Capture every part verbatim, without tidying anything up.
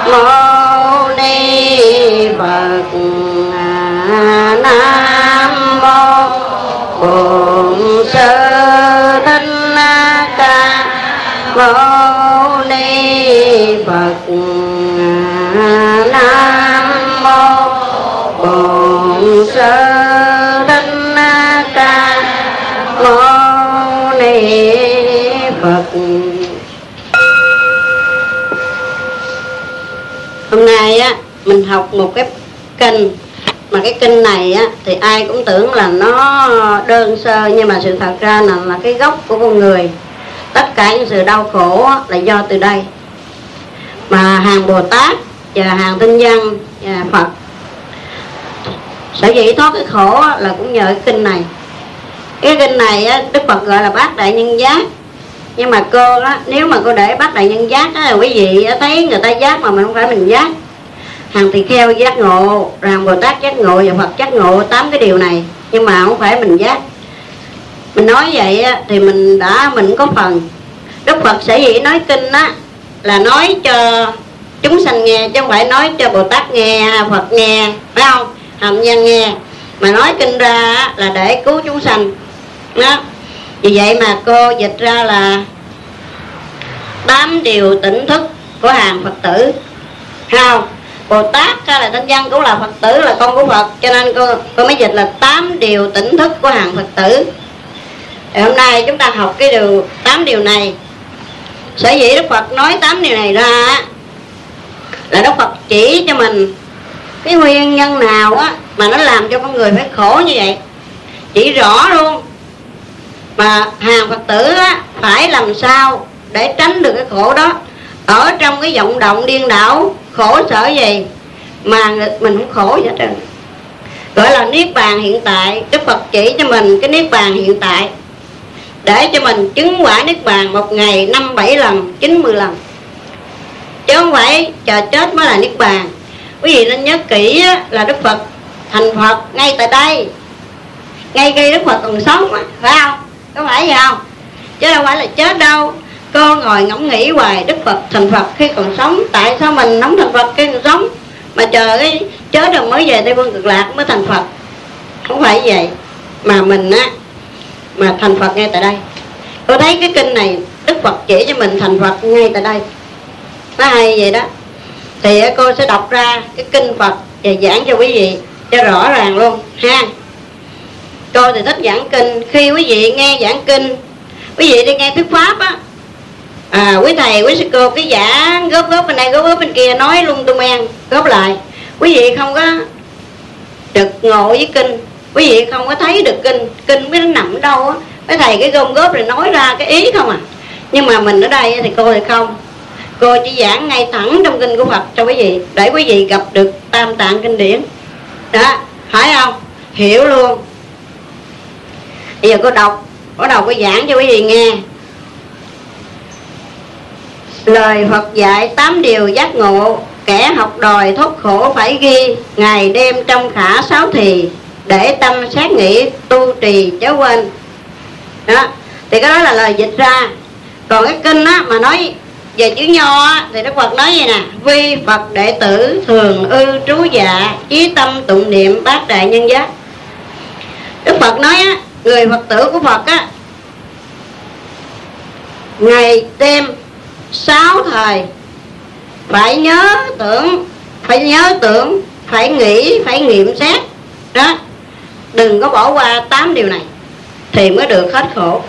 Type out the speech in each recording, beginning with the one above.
mô ni Phật. Nam mô Bổn Sư Thích Ca Mâu Ni Phật. Nam mô Bổn Sư Thích Ca Mâu Ni Phật. Hôm nay á mình học một cái kinh, mà cái kinh này á thì ai cũng tưởng là nó đơn sơ, nhưng mà sự thật ra là, là cái gốc của con người. Tất cả những sự đau khổ á, là do từ đây. Mà hàng Bồ Tát và hàng Tinh Văn và Phật sở dĩ thoát cái khổ á, là cũng nhờ cái kinh này. Cái kinh này á, Đức Phật gọi là Bát Đại Nhân Giác. Nhưng mà cô á, nếu mà cô để Bát Đại Nhân Giác á, quý vị á, thấy người ta giác mà mình không phải mình giác. Hàng Tỳ Kheo giác ngộ, hàng Bồ Tát giác ngộ và Phật giác ngộ tám cái điều này, nhưng mà không phải mình giác. Mình nói vậy á, thì mình đã mình có phần. Đức Phật sở dĩ nói kinh á là nói cho chúng sanh nghe, chứ không phải nói cho Bồ Tát nghe, Phật nghe, phải không? Hàm nhân nghe. Mà nói kinh ra á, là để cứu chúng sanh đó. Vì vậy mà cô dịch ra là tám điều tỉnh thức của hàng Phật tử, phải không? Bồ Tát hay là Tinh Văn cũng là Phật tử, là con của Phật, cho nên cô, cô mới dịch là tám điều tỉnh thức của hàng Phật tử. Thì hôm nay chúng ta học cái điều tám điều này. Sở dĩ Đức Phật nói tám điều này ra là Đức Phật chỉ cho mình cái nguyên nhân nào á mà nó làm cho con người phải khổ như vậy, chỉ rõ luôn. Mà hàng Phật tử á phải làm sao để tránh được cái khổ đó. Ở trong cái vọng động điên đảo khổ sở gì mà mình không khổ vậy trơn, gọi là niết bàn hiện tại. Đức Phật chỉ cho mình cái niết bàn hiện tại để cho mình chứng quả niết bàn một ngày năm bảy lần, chín mươi lần, chứ không phải chờ chết mới là niết bàn. Quý vị nên nhớ kỹ là Đức Phật thành Phật ngay tại đây, ngay khi Đức Phật còn sống, phải không? Có phải vậy không? Chứ đâu phải là chết đâu. Cô ngồi ngẫm nghĩ hoài Đức Phật thành Phật khi còn sống, tại sao mình không thành Phật khi còn sống, mà chờ cái chết rồi mới về Tây Phương Cực Lạc mới thành Phật? Không phải vậy. Mà mình á mà thành Phật ngay tại đây. Cô thấy cái kinh này Đức Phật chỉ cho mình thành Phật ngay tại đây, nó hay vậy đó. Thì cô sẽ đọc ra cái kinh Phật và giảng cho quý vị cho rõ ràng luôn ha. Cô thì thích giảng kinh. Khi quý vị nghe giảng kinh, quý vị đi nghe thuyết pháp á, à, quý thầy quý sư cô cái giảng góp góp bên đây góp góp bên kia, nói lung tung en góp lại, quý vị không có được ngộ với kinh, quý vị không có thấy được kinh. Kinh biết nó nằm ở đâu á, mấy thầy cái gom góp rồi nói ra cái ý không à. Nhưng mà mình ở đây thì cô thì không, cô chỉ giảng ngay thẳng trong kinh của Phật cho quý vị, để quý vị gặp được tam tạng kinh điển đó, phải không? Hiểu luôn. Bây giờ cô đọc, bắt đầu cô giảng cho quý vị nghe. Lời Phật dạy tám điều giác ngộ, kẻ học đòi thoát khổ phải ghi, ngày đêm trong khả sáu thì, để tâm sát nghĩ tu trì chớ quên. Đó, thì cái đó là lời dịch ra. Còn cái kinh á mà nói về chữ nho á, thì Đức Phật nói vậy nè: vi Phật đệ tử thường ư trú dạ, chí tâm tụng niệm bát đại nhân giác. Đức Phật nói á, người Phật tử của Phật á, ngày đêm sáu thời phải nhớ tưởng, phải nhớ tưởng, phải nghĩ, phải nghiệm xét đó. Đừng có bỏ qua tám điều này thì mới được hết khổ.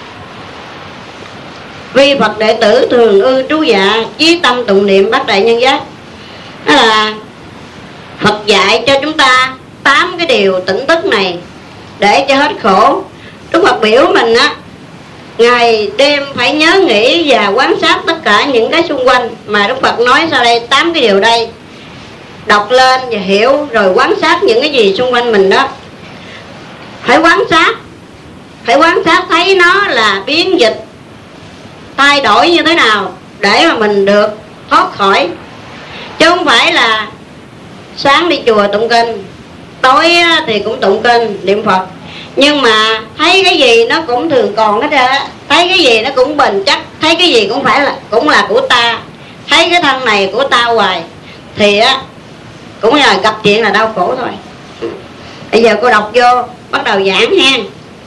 Vi Phật đệ tử thường ư trú dạ, chí tâm tụng niệm bát đại nhân giác. Đó là Phật dạy cho chúng ta tám cái điều tỉnh thức này để cho hết khổ. Đức Phật biểu mình á, ngày đêm phải nhớ nghĩ và quan sát tất cả những cái xung quanh mà Đức Phật nói sau đây. Tám cái điều đây đọc lên và hiểu, rồi quan sát những cái gì xung quanh mình đó. Phải quan sát, phải quan sát thấy nó là biến dịch, thay đổi như thế nào để mà mình được thoát khỏi. Chứ không phải là sáng đi chùa tụng kinh, tối thì cũng tụng kinh niệm Phật, nhưng mà thấy cái gì nó cũng thường còn hết trơn á, thấy cái gì nó cũng bền chắc, thấy cái gì cũng phải là cũng là của ta, thấy cái thân này của ta hoài, thì á cũng là gặp chuyện là đau khổ thôi. Bây giờ cô đọc vô bắt đầu giảng ha.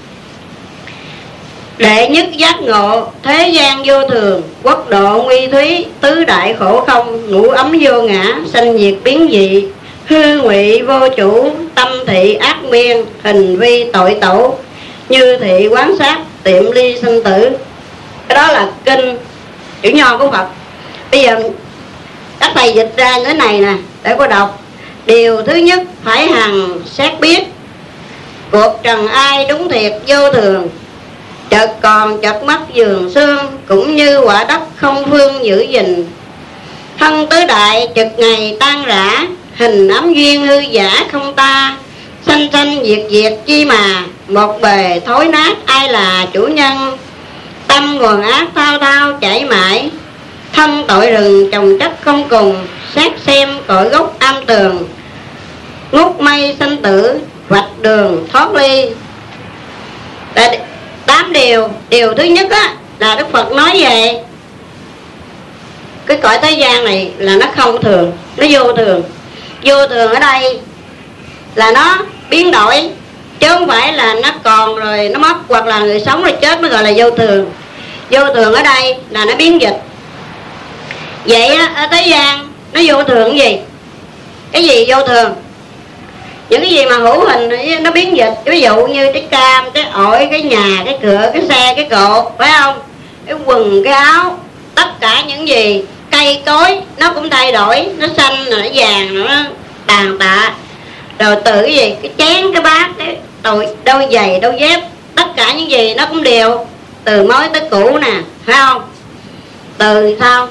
Đệ nhất giác ngộ, thế gian vô thường, quốc độ nguy thúy, tứ đại khổ không, ngũ ấm vô ngã, sanh diệt biến dị, hư ngụy vô chủ, tâm thị ác miên, hình vi tội tổ, như thị quán sát, tiệm ly sinh tử. Cái đó là kinh chữ nho của Phật. Bây giờ các thầy dịch ra cái này nè để cô đọc. Điều thứ nhất phải hằng xét biết, cuộc trần ai đúng thiệt vô thường, chợt còn chợt mất giường xương, cũng như quả đất không phương giữ gìn. Thân tứ đại chực ngày tan rã, hình ấm duyên hư giả không ta, sanh sanh diệt diệt chi mà, một bề thối nát ai là chủ nhân. Tâm nguồn ác thao thao chảy mãi, thân tội rừng trồng chất không cùng, xét xem cội gốc am tường, ngút mây sanh tử, vạch đường thoát ly. Là tám điều. Điều thứ nhất á là Đức Phật nói về cái cõi thế gian này là nó không thường, nó vô thường. Vô thường ở đây là nó biến đổi, chứ không phải là nó còn rồi nó mất, hoặc là người sống rồi chết mới gọi là vô thường. Vô thường ở đây là nó biến dịch. Vậy á, ở thế gian nó vô thường cái gì? Cái gì vô thường? Những cái gì mà hữu hình nó biến dịch. Ví dụ như trái cam, trái ổi, cái nhà, cái cửa, cái xe, cái cột, phải không? Cái quần, cái áo, tất cả những gì cây cối nó cũng thay đổi, nó xanh, rồi nó vàng, rồi nó tàn tạ. Rồi từ cái gì? Cái chén, cái bát, cái đôi, đôi giày, đôi dép, tất cả những gì nó cũng đều từ mới tới cũ nè, phải không? Từ sao?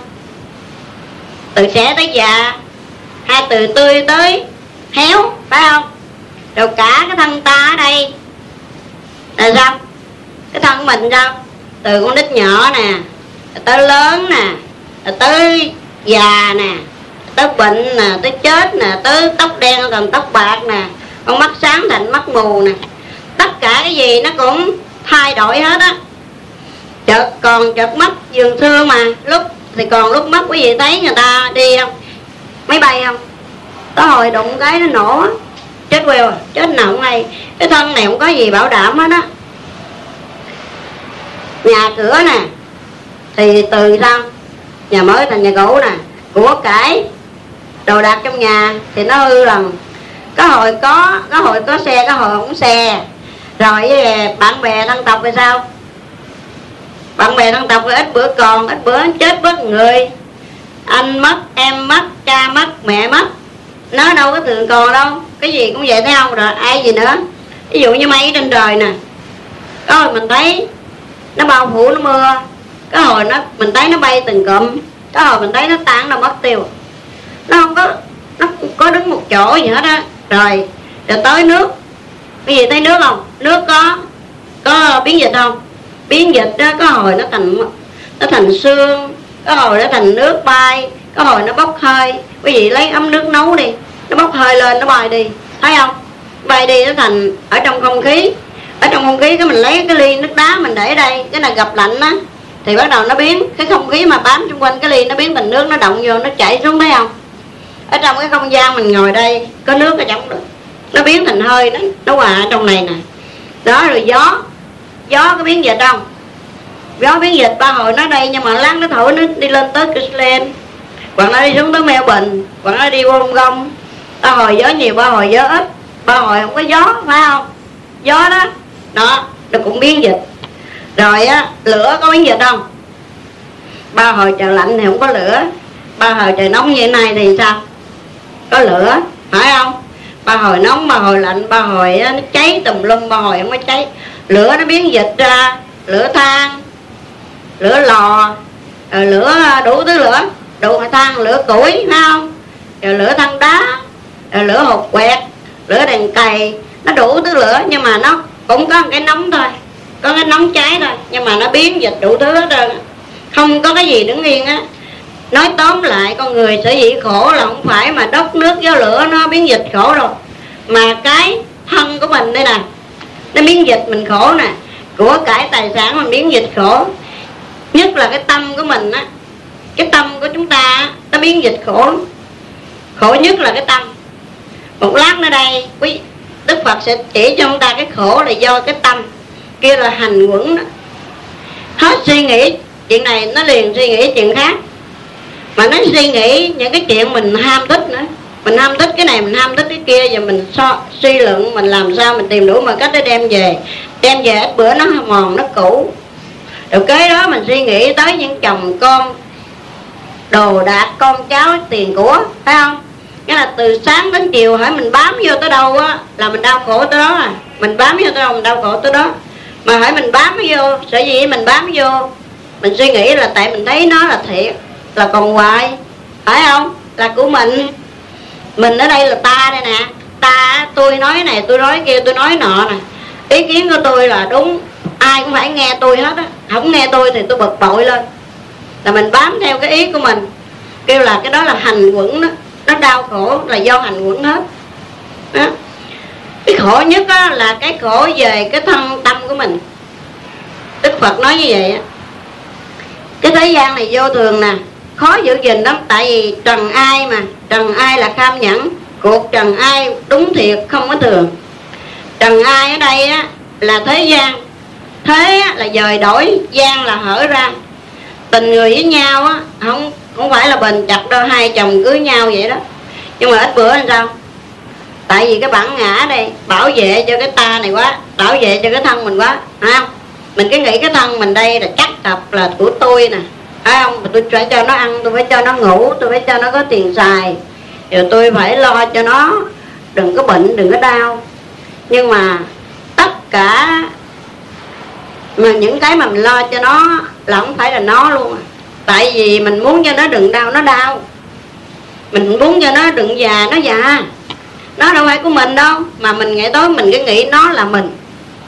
Từ trẻ tới già, hay từ tươi tới héo, phải không? Rồi cả cái thân ta ở đây là sao? Cái thân mình sao? Từ con nít nhỏ nè, tới lớn nè, tới già nè, tới bệnh nè, tới chết nè, tới tóc đen thành tóc bạc nè, con mắt sáng thành mắt mù nè. Tất cả cái gì nó cũng thay đổi hết á. Chợt còn chợt mất giường xưa mà, lúc thì còn lúc mất quý vị thấy người ta đi không? Máy bay không? Có hồi đụng cái nó nổ á, chết queo, chết nào cũng hay. Cái thân này không có gì bảo đảm hết á. Nhà cửa nè thì từ sao? Nhà mới thành nhà cũ nè, của cải đồ đạc trong nhà thì nó hư lần. Có hồi có, có hồi có xe, có hồi không xe. Rồi bạn bè thân tộc thì sao? Bạn bè thân tộc thì ít bữa còn, ít bữa chết mất người. Anh mất, em mất, cha mất, mẹ mất, nó đâu có thường còn đâu. Cái gì cũng vậy thấy không? Rồi ai gì nữa? Ví dụ như mây trên trời nè, có hồi mình thấy nó bao phủ nó mưa, có hồi nó mình thấy nó bay từng cụm, có hồi mình thấy nó tan nó mất tiêu. Nó không có, nó không có đứng một chỗ gì hết á. Rồi rồi tới nước, cái gì thấy nước không? Nước có có biến dịch không? Biến dịch đó, có hồi nó thành nó thành sương, có hồi nó thành nước bay, có hồi nó bốc hơi. Quý vị lấy ấm nước nấu đi, nó bốc hơi lên, nó bay đi, thấy không? Bay đi nó thành ở trong không khí. Ở trong không khí cái mình lấy cái ly nước đá mình để ở đây, cái này gặp lạnh á thì bắt đầu nó biến, cái không khí mà bám xung quanh cái ly nó biến thành nước, nó động vô, nó chảy xuống, thấy không? Ở trong cái không gian mình ngồi đây có nước ở trong được, nó biến thành hơi, nó nó hòa ở trong này nè. Đó, rồi gió, gió có biến dịch không? Gió biến dịch ba hồi nó đây, nhưng mà lát nó thổi nó đi lên tới Queensland, hoặc nó đi xuống tới Melbourne, hoặc nó đi Wollongong Gong. Ba hồi gió nhiều, ba hồi gió ít, ba hồi không có gió, phải không? Gió đó, đó, nó cũng biến dịch. Rồi á, lửa có biến dịch không? Ba hồi trời lạnh thì không có lửa, ba hồi trời nóng như thế này thì sao? Có lửa, phải không? Ba hồi nóng, ba hồi lạnh, ba hồi nó cháy tùm lum, ba hồi không có cháy. Lửa nó biến dịch ra, lửa than, lửa lò, rồi lửa đủ thứ lửa, đủ than, lửa củi, phải không? Rồi lửa than đá, rồi lửa hột quẹt, lửa đèn cày, nó đủ thứ lửa, nhưng mà nó cũng có một cái nóng thôi, có cái nóng cháy thôi, nhưng mà nó biến dịch đủ thứ hết trơn, không có cái gì đứng yên á. Nói tóm lại, con người sở dĩ khổ là không phải mà đất nước gió lửa nó biến dịch khổ đâu, mà cái thân của mình đây nè, nó biến dịch mình khổ nè, của cải tài sản mình biến dịch khổ. Nhất là cái tâm của mình á, cái tâm của chúng ta á, nó biến dịch khổ. Khổ nhất là cái tâm. Một lát nữa đây quý Đức Phật sẽ chỉ cho chúng ta cái khổ là do cái tâm, kia là hành quẩn đó. Hết suy nghĩ chuyện này nó liền suy nghĩ chuyện khác, mà nó suy nghĩ những cái chuyện mình ham thích nữa. Mình ham thích cái này, mình ham thích cái kia, và mình so, suy luận mình làm sao mình tìm đủ mọi cách để đem về. Đem về ít bữa nó mòn, nó cũ. Rồi kế đó mình suy nghĩ tới những chồng con, đồ đạc, con cháu, tiền của, phải không? Nghĩa là từ sáng đến chiều hỏi mình bám vô tới đâu á là mình đau khổ tới đó à. Mình bám vô tới đâu mình đau khổ tới đó. Mà hỏi mình bám vô, sở dĩ mình bám vô, mình suy nghĩ là tại mình thấy nó là thiệt, là còn hoài, phải không? Là của mình. Mình ở đây là ta đây nè. Ta, tôi nói này, tôi nói kia, tôi nói nọ nè. Ý kiến của tôi là đúng, ai cũng phải nghe tôi hết á. Không nghe tôi thì tôi bực bội lên. Là mình bám theo cái ý của mình. Kêu là cái đó là hành quẩn đó. Nó đau khổ là do hành quẩn hết đó. Cái khổ nhất đó là cái khổ về cái thân tâm của mình. Đức Phật nói như vậy á. Cái thế gian này vô thường nè, khó giữ gìn lắm. Tại vì trần ai mà, trần ai là kham nhẫn. Cuộc trần ai đúng thiệt không có thường. Trần ai ở đây á là thế gian. Thế á, là dời đổi, gian là hở ra. Tình người với nhau á không không phải là bền chặt đâu, hai chồng cưới nhau vậy đó. Nhưng mà ít bữa làm sao? Tại vì cái bản ngã đây bảo vệ cho cái ta này quá, bảo vệ cho cái thân mình quá, phải không? Mình cứ nghĩ cái thân mình đây là chắc tập là của tôi nè, phải không? Tôi phải cho nó ăn, tôi phải cho nó ngủ, tôi phải cho nó có tiền xài, rồi tôi phải lo cho nó đừng có bệnh, đừng có đau. Nhưng mà tất cả mà những cái mà mình lo cho nó là không phải là nó luôn à. Tại vì mình muốn cho nó đừng đau, nó đau. Mình muốn cho nó đừng già, nó già. Nó đâu phải của mình đâu. Mà mình ngày tối mình cứ nghĩ nó là mình,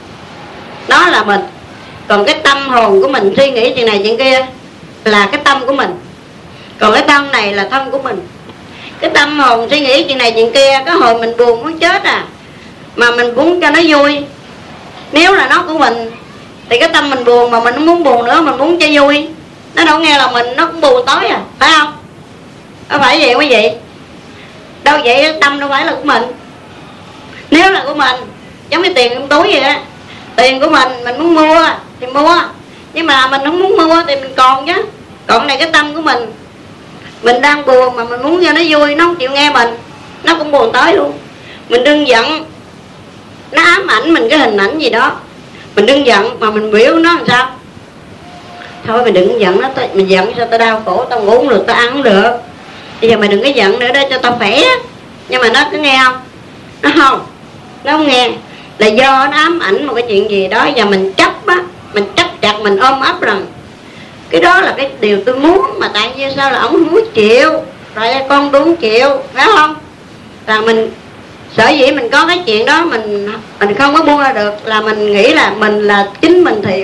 nó là mình. Còn cái tâm hồn của mình suy nghĩ chuyện này chuyện kia là cái tâm của mình. Còn cái thân này là thân của mình. Cái tâm hồn suy nghĩ chuyện này chuyện kia, cái hồi mình buồn muốn chết à, mà mình muốn cho nó vui. Nếu là nó của mình thì cái tâm mình buồn mà mình không muốn buồn nữa, mình muốn cho vui. Nó đâu nghe là mình, nó cũng buồn tối à, phải không? Có phải vậy quý vị? Đâu vậy, tâm đâu phải là của mình. Nếu là của mình, giống như tiền trong túi vậy á, tiền của mình, mình muốn mua thì mua. Nhưng mà mình không muốn mua thì mình còn chứ. Còn này cái tâm của mình, mình đang buồn mà mình muốn cho nó vui, nó không chịu nghe mình, nó cũng buồn tối luôn. Mình đừng giận, nó ám ảnh mình cái hình ảnh gì đó. Mình đừng giận mà mình biểu nó làm sao? Thôi mày đừng giận nó, mình giận sao tao đau khổ, tao ngủ không được, tao ăn không được. Bây giờ mày đừng có giận nữa để cho tao khỏe. Nhưng mà nó có nghe không? Nó không, nó không nghe. Là do nó ám ảnh một cái chuyện gì đó, và mình chấp á, mình chấp chặt, mình ôm ấp rằng cái đó là cái điều tôi muốn, mà tại vì sao là ổng không muốn chịu, rồi con tôi không chịu, phải không? Là mình sở dĩ mình có cái chuyện đó, mình mình không có buông ra được, là mình nghĩ là mình là chính mình thiệt.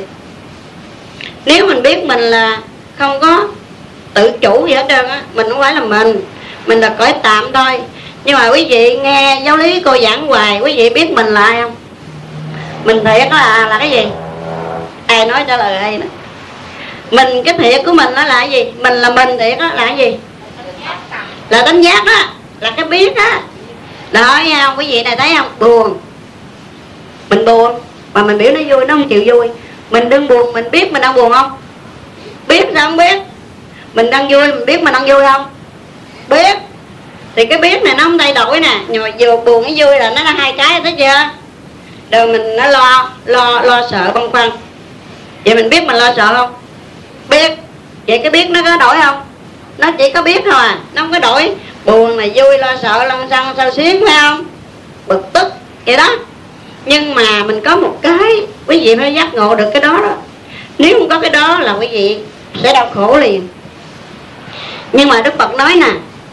Nếu mình biết mình là không có tự chủ gì hết trơn á, mình không phải là mình, mình là cõi tạm thôi. Nhưng mà quý vị nghe giáo lý cô giảng hoài, quý vị biết mình là ai không? Mình thiệt là là cái gì? Ai nói trả lời ai nè? Mình, cái thiệt của mình đó là cái gì? Mình là mình thiệt đó là cái gì? Là tánh giác á, là cái biết á. Đó nghe không? Quý vị này thấy không? Buồn, mình buồn mà mình biểu nó vui, nó không chịu vui. Mình đừng buồn, mình biết mình đang buồn không? Biết sao không biết? Mình đang vui, mình biết mình đang vui không? Biết. Thì cái biết này nó không thay đổi nè. Nhưng mà vừa buồn với vui là nó là hai cái, thấy chưa? Rồi mình nó lo, lo, lo sợ băn khoăn. Vậy mình biết mình lo sợ không? Biết. Vậy cái biết nó có đổi không? Nó chỉ có biết thôi à, nó không có đổi. Buồn là vui, lo sợ, lăn xăng, sao xuyến, phải không? Bực tức, vậy đó. Nhưng mà mình có một cái, quý vị phải giác ngộ được cái đó đó. Nếu không có cái đó là quý vị sẽ đau khổ liền. Nhưng mà Đức Phật nói nè,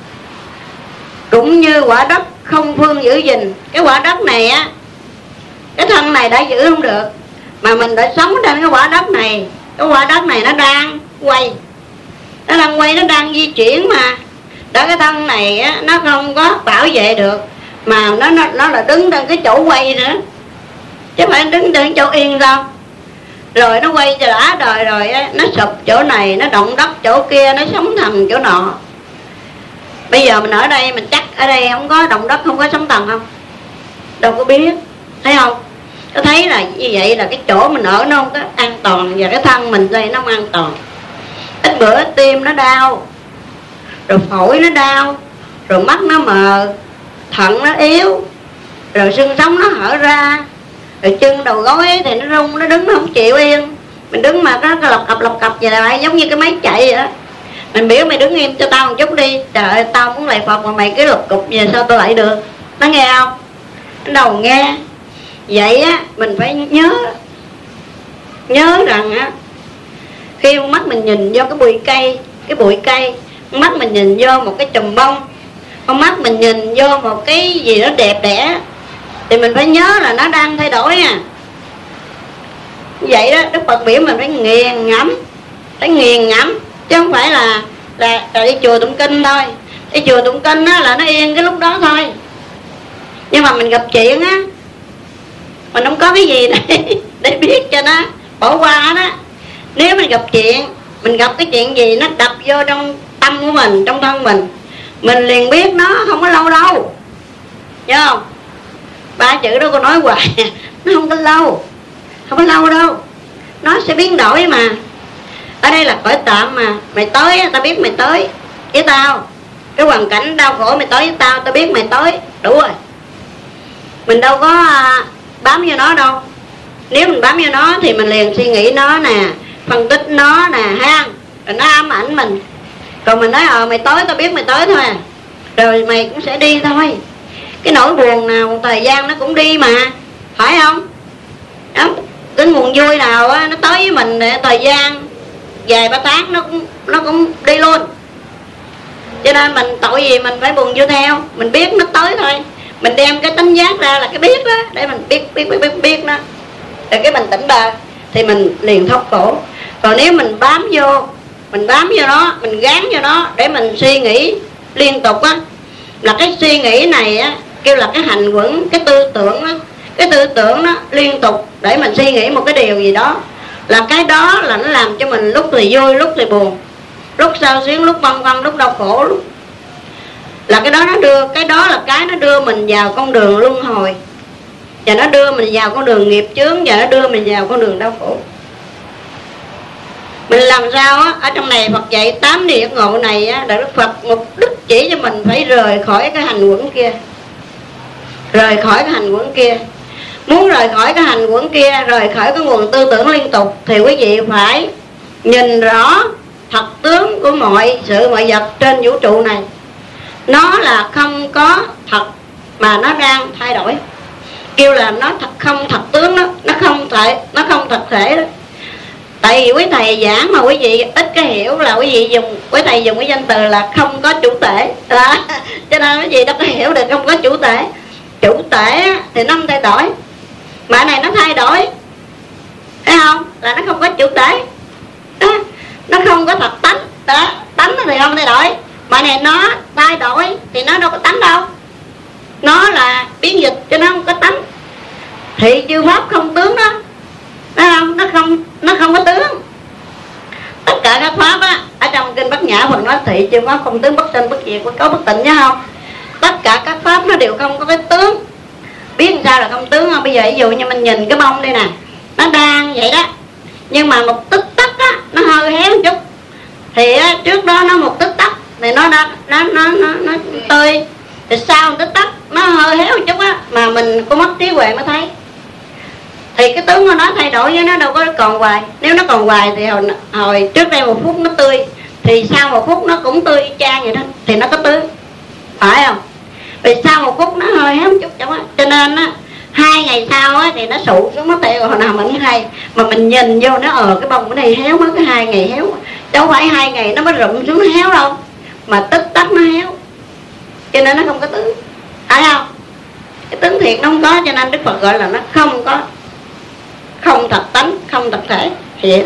cũng như quả đất không phương giữ gìn. Cái quả đất này á, cái thân này đã giữ không được, mà mình đã sống trên cái quả đất này. Cái quả đất này nó đang quay, nó đang quay, nó đang di chuyển mà. Đó, cái thân này á, nó không có bảo vệ được, mà nó, nó, nó là đứng trên cái chỗ quay nữa, chứ phải đứng trên chỗ yên đâu. Rồi nó quay cho đã đời rồi á, nó sụp chỗ này, nó động đất chỗ kia, nó sống thành chỗ nọ. Bây giờ mình ở đây mình chắc ở đây không có động đất, không có sóng thần không? Đâu có biết, thấy không? Có thấy là như vậy là cái chỗ mình ở nó không có an toàn, và cái thân mình đây nó không an toàn. Ít bữa tim nó đau, rồi phổi nó đau, rồi mắt nó mờ, thận nó yếu, rồi xương sống nó hở ra, rồi chân đầu gối thì nó rung, nó đứng nó không chịu yên. Mình đứng mà nó lọc cập lọc cập vậy lại giống như cái máy chạy vậy đó. Mình biểu mày đứng im cho tao một chút đi. Trời ơi, tao muốn lại Phật mà mày cứ lục cục về sao tôi lại được? Nó nghe không? Nó đầu nghe. Vậy á, mình phải nhớ Nhớ rằng á, khi con mắt mình nhìn vô cái bụi cây, Cái bụi cây, con mắt mình nhìn vô một cái chùm bông, con mắt mình nhìn vô một cái gì đó đẹp đẽ, thì mình phải nhớ là nó đang thay đổi à. Vậy đó, Đức Phật biểu mình phải nghiền ngẫm, Phải nghiền ngẫm, chứ không phải là là, là đi chùa tụng kinh thôi. Đi chùa tụng kinh á là nó yên cái lúc đó thôi. Nhưng mà mình gặp chuyện á, mình không có cái gì để, để biết cho nó bỏ qua đó. Nếu mình gặp chuyện, mình gặp cái chuyện gì nó đập vô trong tâm của mình, trong thân mình, mình liền biết nó không có lâu đâu. Nhớ không? Ba chữ đó cô nói hoài, nó không có lâu, không có lâu đâu, nó sẽ biến đổi mà. Ở đây là cõi tạm mà. Mày tới, tao biết mày tới với tao. Cái hoàn cảnh đau khổ mày tới với tao, tao biết mày tới, đủ rồi. Mình đâu có à, bám vô nó đâu. Nếu mình bám vô nó thì mình liền suy nghĩ nó nè, phân tích nó nè ha, rồi nó ám ảnh mình. Còn mình nói ờ mày tới, tao biết mày tới thôi à, rồi mày cũng sẽ đi thôi. Cái nỗi buồn nào một thời gian nó cũng đi mà, phải không? Đó, cái nguồn vui nào á, nó tới với mình thời gian vài ba tháng nó cũng nó cũng đi luôn. Cho nên mình tội gì mình phải buồn vui theo. Mình biết nó tới thôi, mình đem cái tánh giác ra là cái biết đó, để mình biết biết biết biết, biết nó, rồi cái mình tỉnh bờ thì mình liền thoát khổ. Còn nếu mình bám vô, mình bám vô nó, mình gán vô nó để mình suy nghĩ liên tục á, là cái suy nghĩ này á kêu là cái hành quẩn, cái tư tưởng á. Cái tư tưởng nó liên tục để mình suy nghĩ một cái điều gì đó, là cái đó là nó làm cho mình lúc thì vui, lúc thì buồn, lúc sao xuyến, lúc vân vân, lúc đau khổ, lúc là cái đó nó đưa, cái đó là cái nó đưa mình vào con đường luân hồi, và nó đưa mình vào con đường nghiệp chướng, và nó đưa mình vào con đường đau khổ. Mình làm sao á, ở trong này Phật dạy tám điều giác ngộ này á, là Đức Phật mục đích chỉ cho mình phải rời khỏi cái hành quẩn kia, rời khỏi cái hành quẩn kia. Muốn rời khỏi cái hành quẩn kia, rời khỏi cái nguồn tư tưởng liên tục, thì quý vị phải nhìn rõ thật tướng của mọi sự mọi vật trên vũ trụ này. Nó là không có thật, mà nó đang thay đổi. Kêu là nó thật, không thật tướng đó, nó không thể, nó không thật thể đó. Tại vì quý thầy giảng mà quý vị ít cái hiểu, là quý vị dùng, quý thầy dùng cái danh từ là không có chủ thể đó. Cho nên quý vị đâu có hiểu được không có chủ thể. Chủ thể thì nó không thay đổi, mà cái này nó thay đổi, thấy không? Là nó không có chủ thể đó. Nó không có thật tánh đó. Tánh thì không thay đổi, mà này nó thay đổi thì nó đâu có tánh đâu. Nó là biến dịch cho nó không có tánh. Thị chư pháp không tướng đó, thấy không? Nó không, nó không có tướng. Tất cả các pháp á, ở trong kinh Bát Nhã Phật nói thị chư pháp không tướng, bất sanh bất diệt, bất cấu bất tịnh, nhớ không? Tất cả các pháp nó đều không có cái tướng. Biết sao là không tướng không? Bây giờ ví dụ như mình nhìn cái bông đây nè, nó đang vậy đó, nhưng mà một tích tắc á, nó hơi héo một chút, thì á, trước đó nó một tích tắc thì nó đã, nó nó nó, nó tươi, thì sau một tích tắc nó hơi héo một chút á, mà mình có mất trí huệ mới thấy. Thì cái tướng của nó thay đổi với nó đâu có còn hoài. Nếu nó còn hoài thì hồi, hồi trước đây một phút nó tươi, thì sau một phút nó cũng tươi chang vậy đó, thì nó có tướng, phải không? Vì sau một phút nó hơi héo một chút chẳng á, cho nên á hai ngày sau á thì nó sụ xuống mất tiêu. Hồi nào mình cũng hay mà mình nhìn vô nó ờ cái bông ở đây héo mất cái hai ngày héo, đâu phải hai ngày nó mới rụng xuống nó héo đâu, mà tích tắc nó héo, cho nên nó không có tướng, phải không? Cái tướng thiệt nó không có, cho nên Đức Phật gọi là nó không có, không thật tánh, không thật thể, thì vậy đó.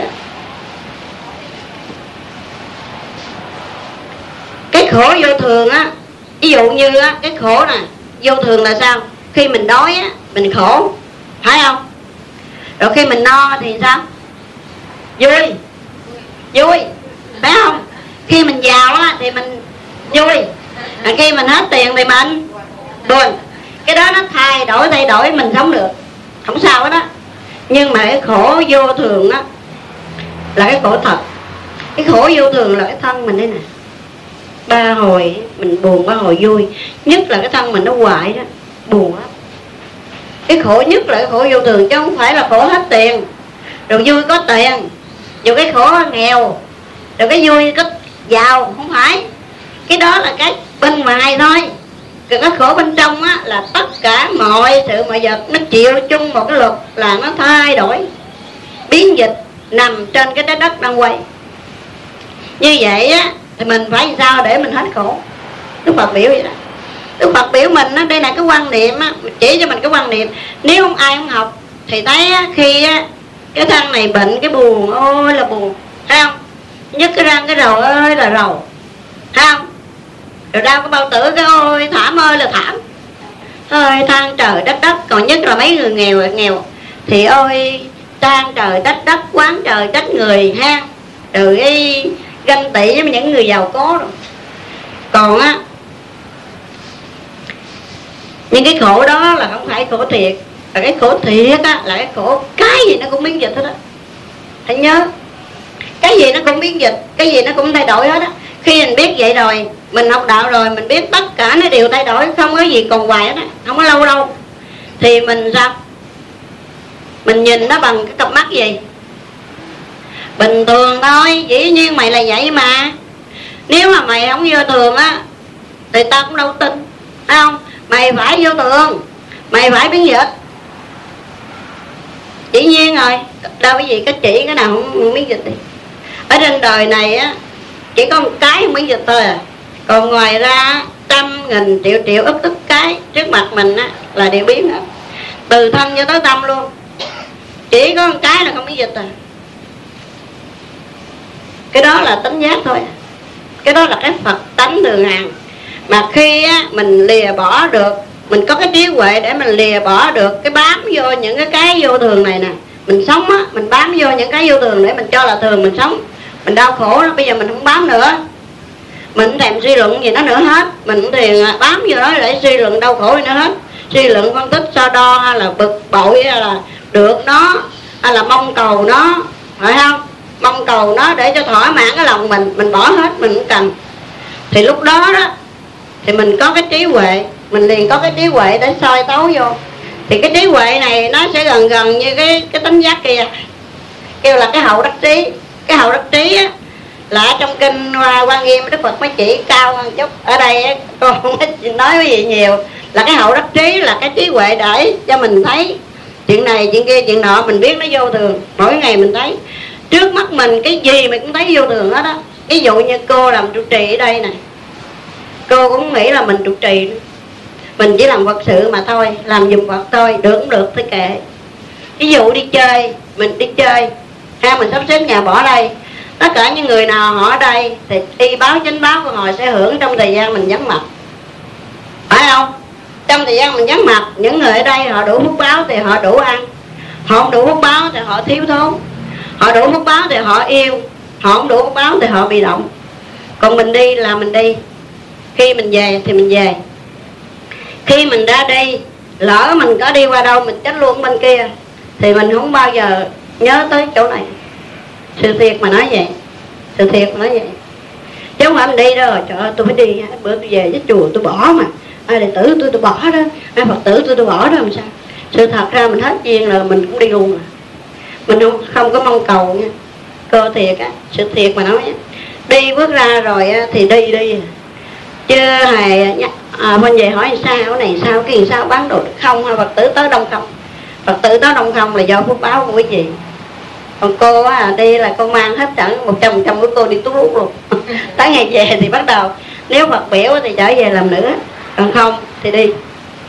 Cái khổ vô thường á, ví dụ như á, cái khổ nè, vô thường là sao? Khi mình đói á, mình khổ, phải không? Rồi khi mình no thì sao? Vui, vui, phải không? Khi mình giàu á, thì mình vui, À, khi mình hết tiền thì mình buồn. Cái đó nó thay đổi thay đổi mình sống được, không sao hết đó. Nhưng mà cái khổ vô thường á là cái khổ thật. Cái khổ vô thường là cái thân mình đây nè, ba hồi mình buồn, ba hồi vui. Nhất là cái thân mình nó hoại đó, buồn lắm. Cái khổ nhất là cái khổ vô thường, chứ không phải là khổ hết tiền rồi vui có tiền, rồi cái khổ nghèo rồi cái vui có giàu, không phải. Cái đó là cái bên ngoài thôi. Còn cái khổ bên trong á là tất cả mọi sự mọi vật nó chịu chung một cái luật là nó thay đổi biến dịch nằm trên cái trái đất đang quay. Như vậy á thì mình phải làm sao để mình hết khổ? Đức Phật biểu vậy đó. Đức Phật biểu mình á, đây là cái quan niệm á, chỉ cho mình cái quan niệm. Nếu không ai không học thì thấy á, khi á, cái thân này bệnh cái buồn, ôi là buồn, thấy không? Nhức cái răng cái rầu ơi là rầu, thấy không? Rồi đau cái bao tử cái ôi thảm ơi là thảm, ơi than trời đất đất. Còn nhất là mấy người nghèo nghèo thì ôi than trời đất đất, quán trời trách người ha, rồi cái ganh tị với những người giàu có rồi. Còn á nhưng cái khổ đó là không phải khổ thiệt. Và cái khổ thiệt á là cái khổ cái gì nó cũng biến dịch hết á. Hãy nhớ, cái gì nó cũng biến dịch, cái gì nó cũng thay đổi hết á. Khi mình biết vậy rồi, mình học đạo rồi, mình biết tất cả nó đều thay đổi, không có gì còn hoài hết á, không có lâu đâu. Thì mình sao? Mình nhìn nó bằng cái cặp mắt gì? Bình thường thôi, dĩ nhiên mày là vậy mà. Nếu mà mày không vô thường á thì tao cũng đâu tin, phải không? Mày phải vô thường, mày phải biến dịch. Dĩ nhiên rồi, đâu cái gì cái chỉ cái nào không biến dịch đi. Ở trên đời này á chỉ có một cái không biến dịch thôi à. Còn ngoài ra trăm nghìn triệu triệu ức ức cái trước mặt mình á là đều biến hết, từ thân cho tới tâm luôn. Chỉ có một cái là không biến dịch à. Cái đó là tánh giác thôi. Cái đó là cái Phật tánh thường hằng. Mà khi á, mình lìa bỏ được, mình có cái trí huệ để mình lìa bỏ được cái bám vô những cái cái vô thường này nè. Mình sống á, mình bám vô những cái vô thường để mình cho là thường mình sống. Mình đau khổ đó, bây giờ mình không bám nữa. Mình không thèm suy luận gì nó nữa hết. Mình không thèm bám vô đó để suy luận đau khổ gì nữa hết. Suy luận phân tích so đo hay là bực bội hay là được nó, hay là mong cầu nó, phải không? Mong cầu nó để cho thỏa mãn cái lòng mình, mình bỏ hết, mình không cần. Thì lúc đó đó thì mình có cái trí huệ, mình liền có cái trí huệ để soi tấu vô. Thì cái trí huệ này nó sẽ gần gần như cái cái tánh giác kia, kêu là cái hậu đắc trí. Cái hậu đắc trí á là ở trong kinh Hoa Nghiêm Đức Phật mới chỉ cao hơn chút. Ở đây á, con không nói cái gì nhiều. Là cái hậu đắc trí là cái trí huệ để cho mình thấy chuyện này chuyện kia chuyện nọ, mình biết nó vô thường. Mỗi ngày mình thấy trước mắt mình cái gì mình cũng thấy vô thường hết á. Ví dụ như cô làm trụ trì ở đây nè, cô cũng nghĩ là mình trụ trì, mình chỉ làm Phật sự mà thôi, làm giùm Phật thôi, được cũng được, thôi kệ. Ví dụ đi chơi, mình đi chơi ha, mình sắp xếp nhà bỏ đây, tất cả những người nào họ ở đây thì y báo chánh báo của họ sẽ hưởng trong thời gian mình vắng mặt, phải không? Trong thời gian mình vắng mặt, những người ở đây họ đủ phúc báo thì họ đủ ăn, họ không đủ phúc báo thì họ thiếu thốn, họ đủ phúc báo thì họ yêu, họ không đủ phúc báo thì họ bị động. Còn mình đi là mình đi, khi mình về thì mình về. Khi mình ra đi, lỡ mình có đi qua đâu mình chết luôn bên kia thì mình không bao giờ nhớ tới chỗ này. Sự thiệt mà nói vậy, sự thiệt mà nói vậy, chứ không phải mình đi đâu rồi trời ơi tôi phải đi, bữa tôi về với chùa tôi bỏ mà, ai đệ tử tôi tôi bỏ đó, ai Phật tử tôi tôi bỏ đó làm sao. Sự thật ra mình hết duyên là mình cũng đi luôn à. Mình không không có mong cầu nha. Cơ thiệt á, sự thiệt mà nói á. Đi bước ra rồi á, thì đi đi chứ hề à, bên về hỏi sao cái này sao cái gì sao bán đồ không, hay Phật tử tới đông không. Phật tử tới đông không là do phước báo của quý vị. Còn cô á, đi là cô mang hết trơn một trăm trăm của cô đi tú rút luôn. Tới ngày về thì bắt đầu nếu Phật biểu thì trở về làm nữa, còn không thì đi.